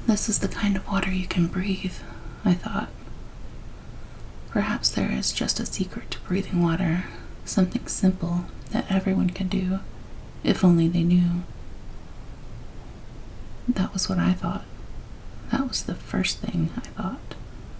This is the kind of water you can breathe, I thought. Perhaps there is just a secret to breathing water, something simple that everyone can do, if only they knew. That was what I thought. That was the first thing I thought.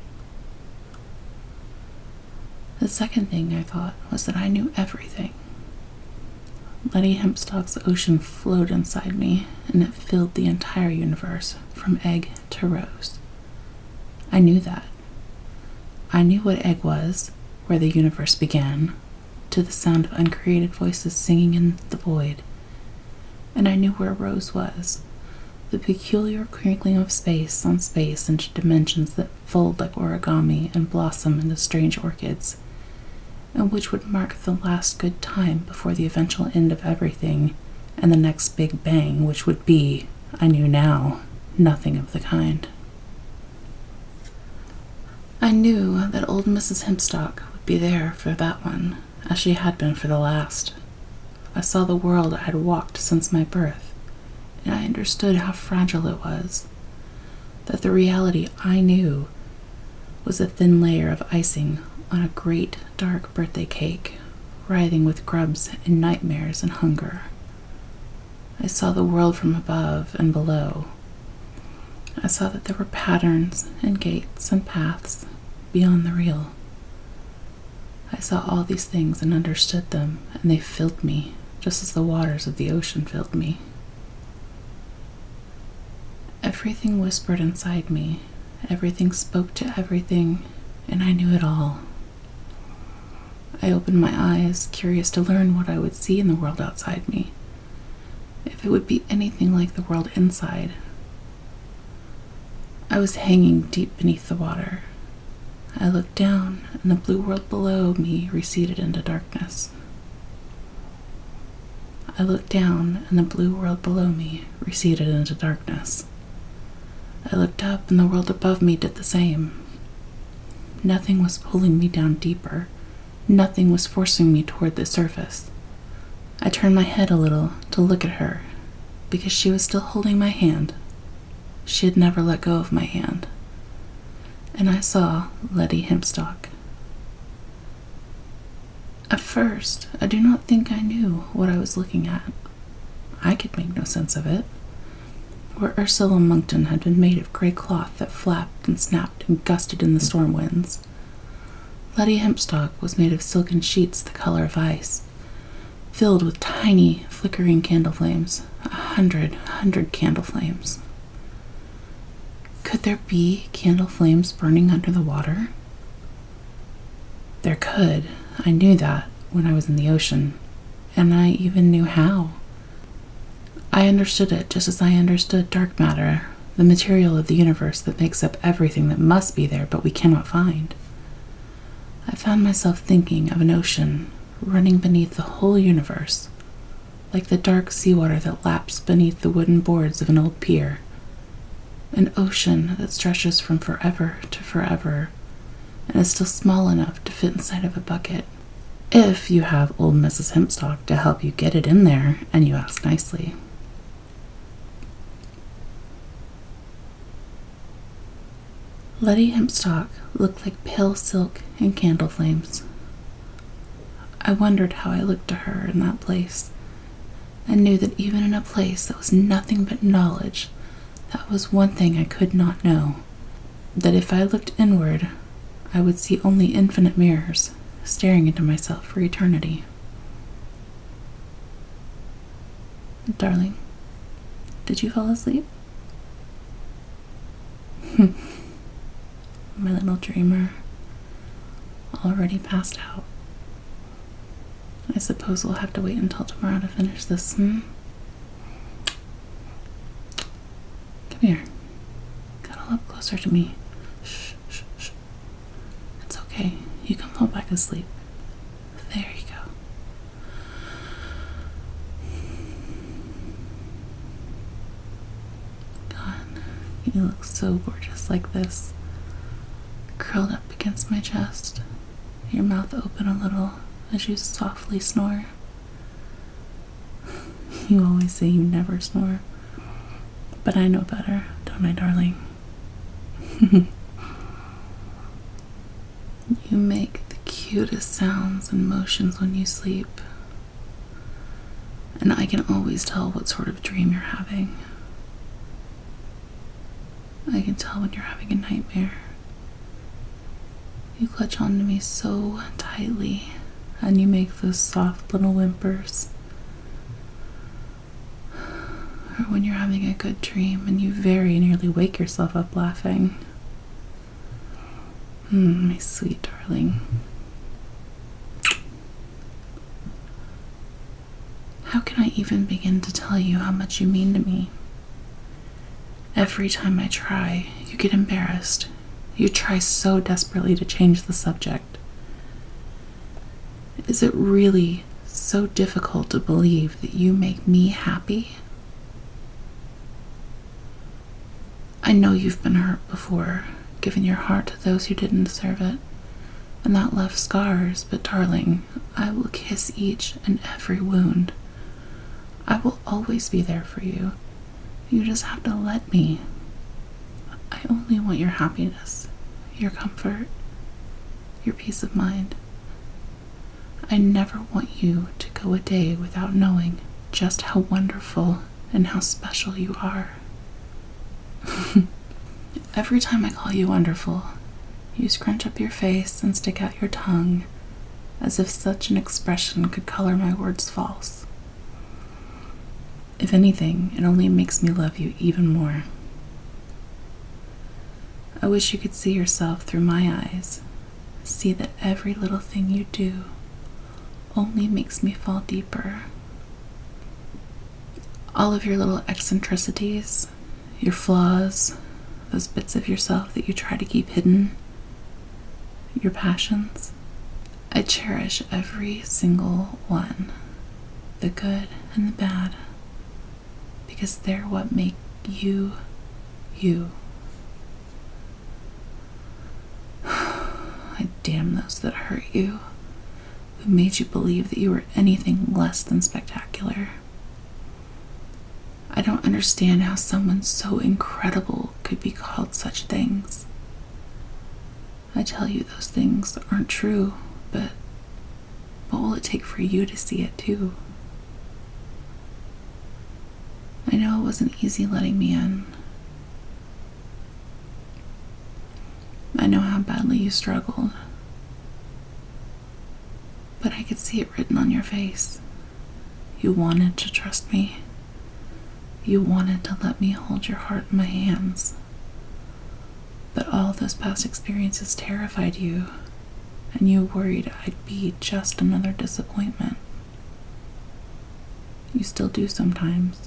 The second thing I thought was that I knew everything. Letty Hempstock's ocean flowed inside me, and it filled the entire universe, from egg to rose. I knew that. I knew what egg was, where the universe began, to the sound of uncreated voices singing in the void. And I knew where rose was, the peculiar crinkling of space on space into dimensions that fold like origami and blossom into strange orchids, and which would mark the last good time before the eventual end of everything and the next big bang, which would be, I knew now, nothing of the kind. I knew that old Mrs. Hempstock would be there for that one, as she had been for the last. I saw the world I had walked since my birth, and I understood how fragile it was, that the reality I knew was a thin layer of icing on a great dark birthday cake, writhing with grubs and nightmares and hunger. I saw the world from above and below. I saw that there were patterns and gates and paths beyond the real. I saw all these things and understood them, and they filled me, just as the waters of the ocean filled me. Everything whispered inside me, everything spoke to everything, and I knew it all. I opened my eyes, curious to learn what I would see in the world outside me, if it would be anything like the world inside. I was hanging deep beneath the water. I looked down, and the blue world below me receded into darkness. I looked down, and the blue world below me receded into darkness. I looked up, and the world above me did the same. Nothing was pulling me down deeper. Nothing was forcing me toward the surface. I turned my head a little to look at her, because she was still holding my hand. She had never let go of my hand. And I saw Letty Hempstock. At first, I do not think I knew what I was looking at. I could make no sense of it. Where Ursula Monkton had been made of gray cloth that flapped and snapped and gusted in the storm winds, Letty Hempstock was made of silken sheets the color of ice, filled with tiny, flickering candle flames, 100 candle flames. Could there be candle flames burning under the water? There could. I knew that when I was in the ocean, and I even knew how. I understood it just as I understood dark matter, the material of the universe that makes up everything that must be there but we cannot find. I found myself thinking of an ocean running beneath the whole universe, like the dark seawater that laps beneath the wooden boards of an old pier. An ocean that stretches from forever to forever, and is still small enough to fit inside of a bucket, if you have old Mrs. Hempstock to help you get it in there and you ask nicely. Letty Hempstock looked like pale silk and candle flames. I wondered how I looked to her in that place, and knew that even in a place that was nothing but knowledge, that was one thing I could not know, that if I looked inward, I would see only infinite mirrors, staring into myself for eternity. Darling, did you fall asleep? My little dreamer, already passed out. I suppose we'll have to wait until tomorrow to finish this, Come here. Cuddle up closer to me. Shh, shh, shh. It's okay. You can fall back asleep. There you go. God, you look so gorgeous like this. Curled up against my chest, your mouth open a little as you softly snore. You always say you never snore, but I know better, don't don't I, darling? You make the cutest sounds and motions when you sleep, and I can always tell what sort of dream you're having. I can tell when you're having a nightmare. You clutch onto me so tightly, and you make those soft little whimpers. Or when you're having a good dream and you very nearly wake yourself up laughing. My sweet darling. How can I even begin to tell you how much you mean to me? Every time I try, you get embarrassed. You try so desperately to change the subject. Is it really so difficult to believe that you make me happy? I know you've been hurt before, given your heart to those who didn't deserve it, and that left scars, but darling, I will kiss each and every wound. I will always be there for you. You just have to let me. I only want your happiness, your comfort, your peace of mind. I never want you to go a day without knowing just how wonderful and how special you are. Every time I call you wonderful, you scrunch up your face and stick out your tongue, as if such an expression could color my words false. If anything, it only makes me love you even more. I wish you could see yourself through my eyes, see that every little thing you do only makes me fall deeper. All of your little eccentricities, your flaws, those bits of yourself that you try to keep hidden, your passions. I cherish every single one, the good and the bad, because they're what make you, you. I damn those that hurt you, who made you believe that you were anything less than spectacular. I don't understand how someone so incredible could be called such things. I tell you those things aren't true, but what will it take for you to see it too? I know it wasn't easy letting me in. I know how badly you struggled, but I could see it written on your face. You wanted to trust me. You wanted to let me hold your heart in my hands. But all those past experiences terrified you, and you worried I'd be just another disappointment. You still do sometimes.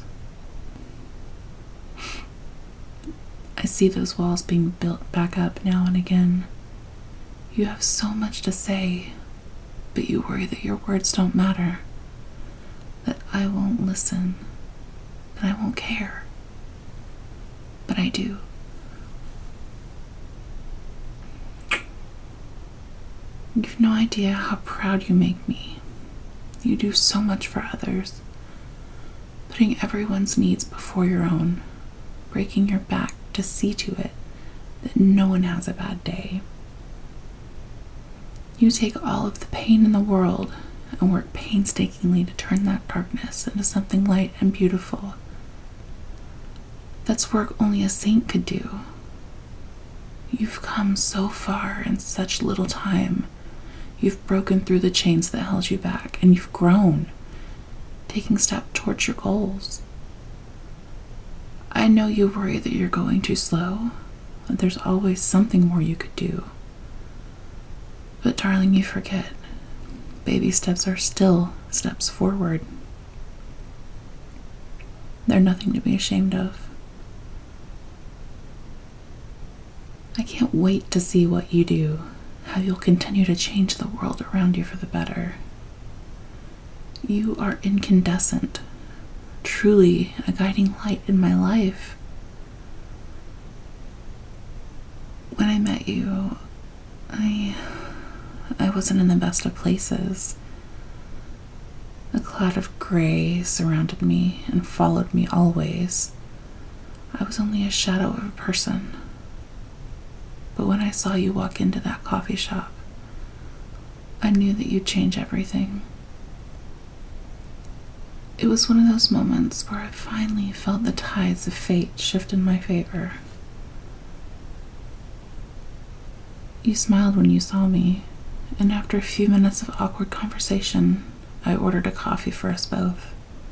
I see those walls being built back up now and again. You have so much to say, but you worry that your words don't matter, that I won't listen, that I won't care. But I do. You've no idea how proud you make me. You do so much for others, putting everyone's needs before your own, breaking your back to see to it that no one has a bad day. You take all of the pain in the world and work painstakingly to turn that darkness into something light and beautiful. That's work only a saint could do. You've come so far in such little time. You've broken through the chains that held you back, and you've grown, taking steps towards your goals. I know you worry that you're going too slow, that there's always something more you could do. But darling, you forget. Baby steps are still steps forward. They're nothing to be ashamed of. I can't wait to see what you do, how you'll continue to change the world around you for the better. You are incandescent, truly a guiding light in my life. When I met you, I wasn't in the best of places. A cloud of gray surrounded me and followed me always. I was only a shadow of a person. But when I saw you walk into that coffee shop, I knew that you'd change everything. It was one of those moments where I finally felt the tides of fate shift in my favor. You smiled when you saw me, and after a few minutes of awkward conversation, I ordered a coffee for us both.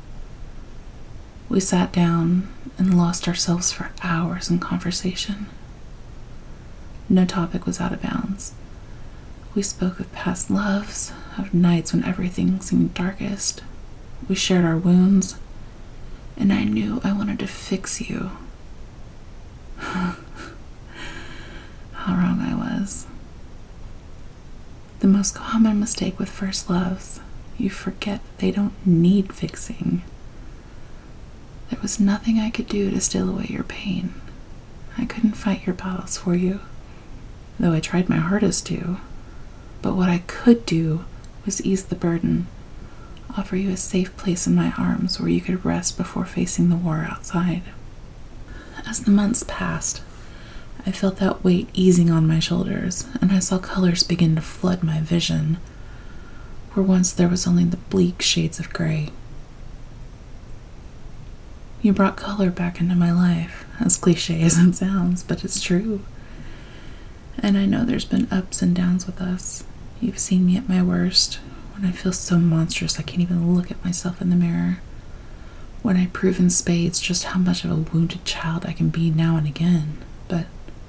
We sat down and lost ourselves for hours in conversation. No topic was out of bounds. We spoke of past loves, of nights when everything seemed darkest. We shared our wounds, and I knew I wanted to fix you. How wrong I was. The most common mistake with first loves, you forget that they don't need fixing. There was nothing I could do to steal away your pain. I couldn't fight your battles for you, though I tried my hardest to. But what I could do was ease the burden, offer you a safe place in my arms where you could rest before facing the war outside. As the months passed, I felt that weight easing on my shoulders, and I saw colors begin to flood my vision, where once there was only the bleak shades of gray. You brought color back into my life, as cliche as it sounds, but it's true. And I know there's been ups and downs with us. You've seen me at my worst, when I feel so monstrous I can't even look at myself in the mirror. When I prove in spades just how much of a wounded child I can be now and again. But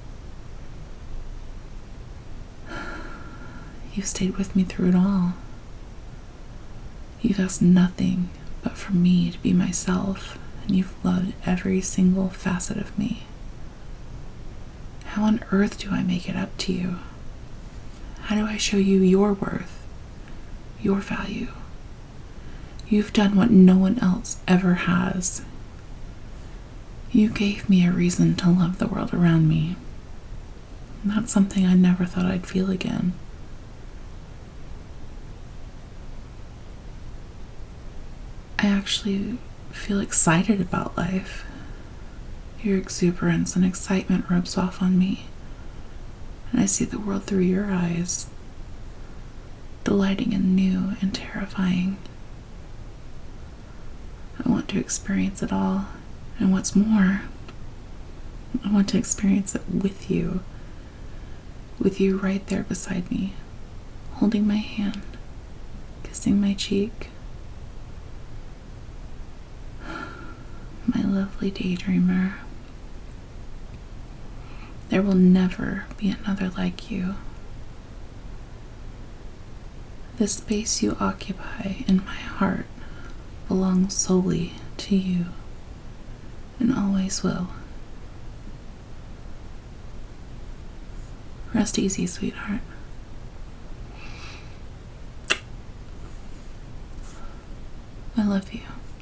you've stayed with me through it all. You've asked nothing but for me to be myself, and you've loved every single facet of me. How on earth do I make it up to you? How do I show you your worth, your value? You've done what no one else ever has. You gave me a reason to love the world around me. And that's something I never thought I'd feel again. I actually feel excited about life. Your exuberance and excitement rubs off on me, and I see the world through your eyes, delighting in new and terrifying. I want to experience it all, and what's more, I want to experience it with you right there beside me, holding my hand, kissing my cheek. My lovely daydreamer. There will never be another like you. The space you occupy in my heart belongs solely to you, and always will. Rest easy, sweetheart. I love you.